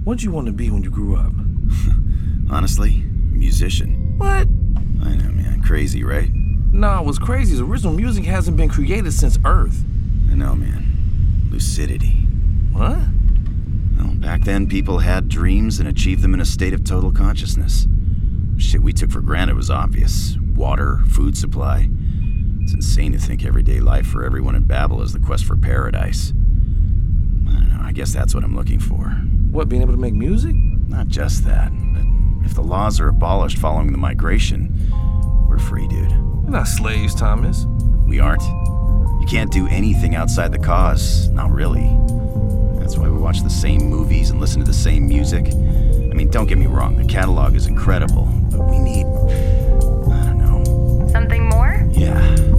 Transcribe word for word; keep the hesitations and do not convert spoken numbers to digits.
What'd you want to be when you grew up? Honestly, musician. What? I know, man. Crazy, right? Nah, what's crazy is original music hasn't been created since Earth. I know, man. Lucidity. What? Well, back then, people had dreams and achieved them in a state of total consciousness. Shit we took for granted was obvious. Water, food supply. It's insane to think everyday life for everyone in Babel is the quest for paradise. I don't know, I guess that's what I'm looking for. What, being able to make music? Not just that, but if the laws are abolished following the migration, we're free, dude. We're not slaves, Thomas. We aren't. You can't do anything outside the cause. Not really. That's why we watch the same movies and listen to the same music. I mean, don't get me wrong, the catalog is incredible, but we need... I don't know. Something more? Yeah.